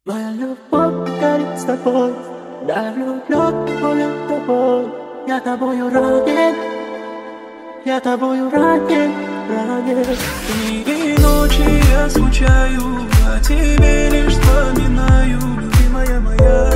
Моя любовь горит с тобой, да влюблен болен тобой. Я тобою ранен, я тобою ранен, ранен. Дни и ночи я скучаю, о тебе лишь вспоминаю, любимая моя.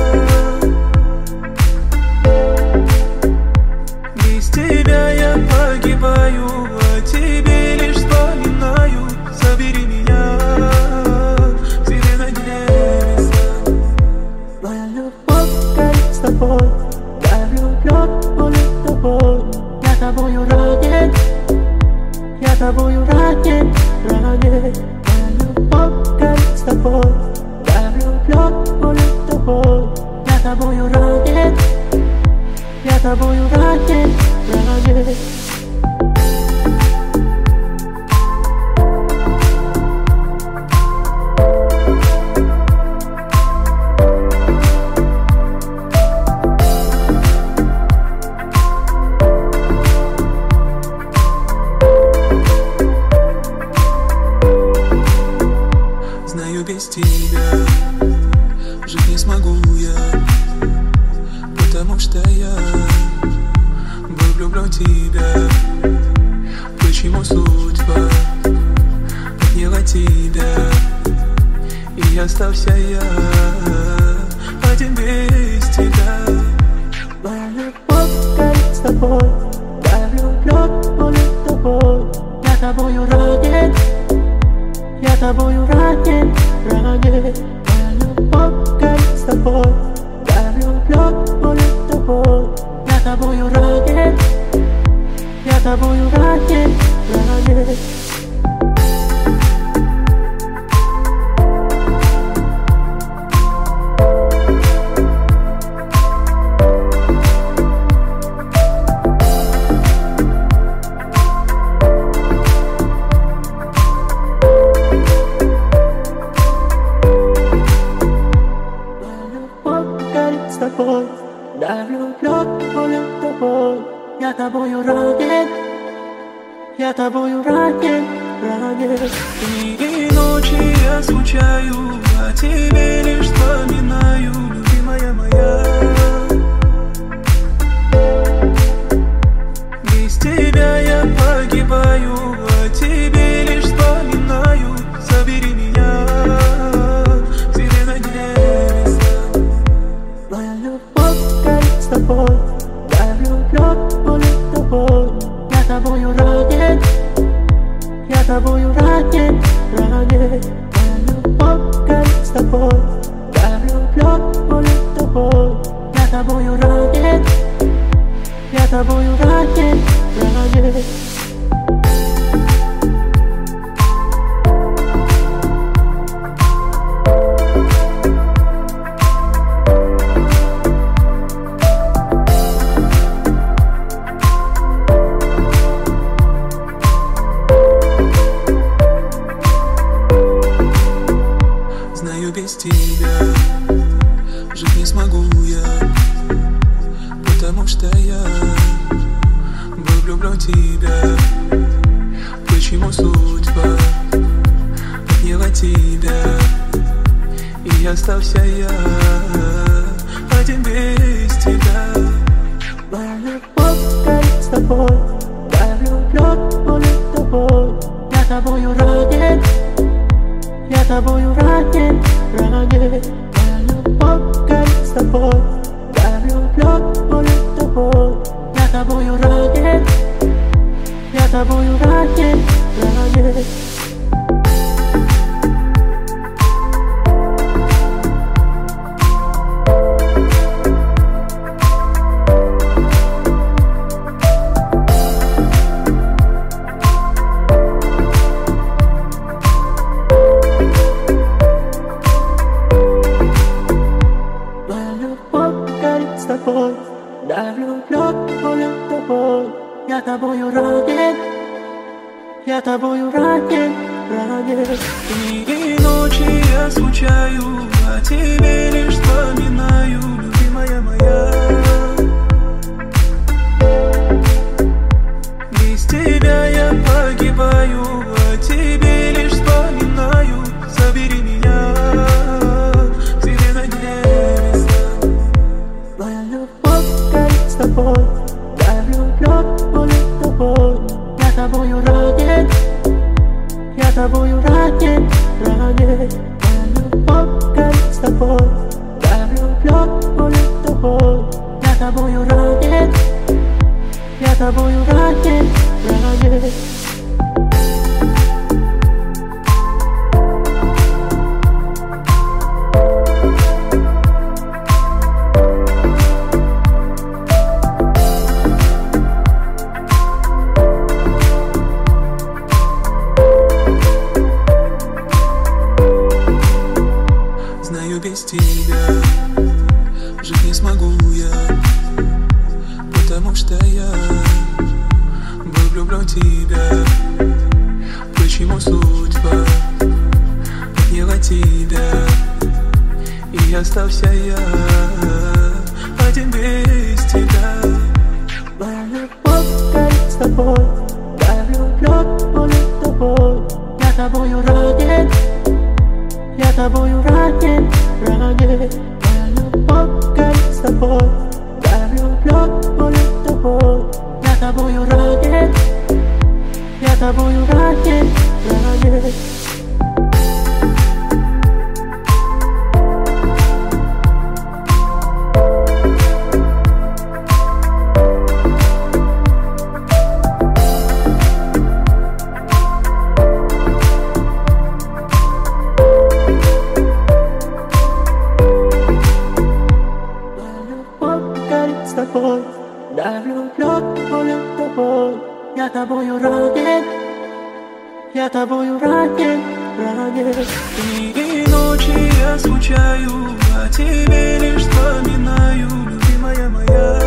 Без тебя я погибаю, о тебе лишь вспоминаю. Забери меня к себе на небеса. Моя любовь горит с тобой, я влюблен болен тобой. Я тобою ранен, я тобою ранен, ранен. Моя любовь горит с тобой, я влюблен болен тобой. Я тобою ранен, я тобою ранен, ранен. Знаю, без тебя жить не смогу я, потому что я был влюблен в тебя. Почему судьба отняла тебя, и остался я один без тебя. Моя любовь горит с тобой, я влюблен болен тобой. Я тобою ранен, я тобою ранен, ранен. Моя любовь горит с тобой, я влюблен болен тобой. Я тобою ранен, я тобою ранен, ранен. С тобой, да влюблен болен тобой. Я тобою ранен, я тобою ранен, ранен. Дни и ночи я скучаю, о тебе лишь вспоминаю, любимая моя. Без тебя я погибаю, о тебе лишь вспоминаю. Забери меня к себе на небеса. Моя любовь горит с тобой, я влюблен болен тобой. Я тобою ранен, я тобою ранен, ранен. Моя любовь горит с тобой, я влюблен болен тобой. Я тобою ранен, я тобою ранен, ранен. Знаю, без тебя жить не смогу я, потому что я был влюблен в тебя. Почему судьба отняла тебя, и остался я один без тебя. Моя любовь горит с тобой, я влюблен болен тобой. Я тобою ранен, я тобою ранен, ранен. Моя любовь горит с тобой, я влюблен болен тобой. Я тобою ранен, я тобою ранен, ранен. Моя любовь горит с тобой, да влюблен болен тобой. Я тобою ранен, я тобою ранен, ранен. Дни и ночи я скучаю, о тебе лишь вспоминаю, любимая моя. Без тебя я погибаю, о тебе лишь вспоминаю. Забери меня к Знаю, без тебя жить не смогу я, потому что я был влюблен в тебя. Почему судьба отняла тебя, и остался я один без тебя? Моя любовь горит с тобой, я влюблен, болен тобой. Я тобою ранен, я тобою ранен, ранен. Моя любовь горит с тобой, я влюблен, болен тобой. Я тобою ранен, я тобою ранен, ранен. С тобой, я влюблен, болен тобой. Я тобою ранен, я тобою ранен, ранен. И ночи я скучаю, а тебе лишь вспоминаю, любимая моя.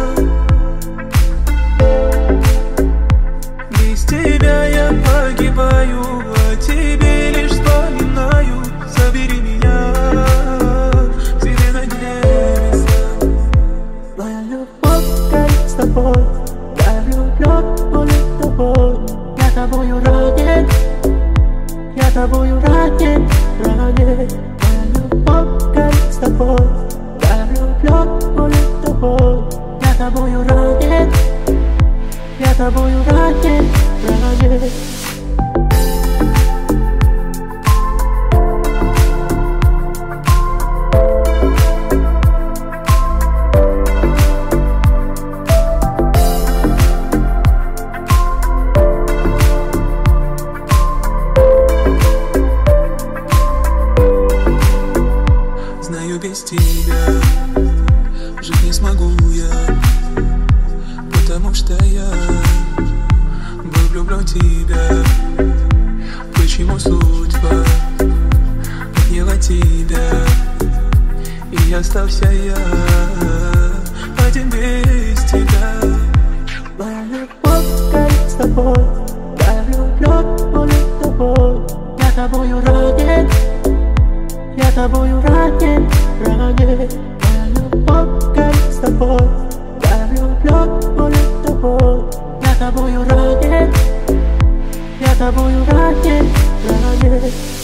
Без тебя я погибаю, а тебе лишь вспоминаю. Забери меня к себе на небеса. Моя любовь горит с тобой, я влюблен, болен тобой. Я тобою ранен, я тобою ранен, ранен. Моя любовь горит с тобой, я влюблен, болен тобой. Я тобою ранен, я тобою ранен, ранен. Знаю, без тебя жить не смогу я, потому что я был влюблен в тебя. Почему судьба отняла тебя, и остался я один без тебя? Моя любовь горит с тобой, я влюблен, болен тобой. Я тобою ранен, я тобою ранен, ранен. Моя любовь горит с тобой, я влюблен, болен тобой. Я тобою ранен, я тобою ранен, ранен.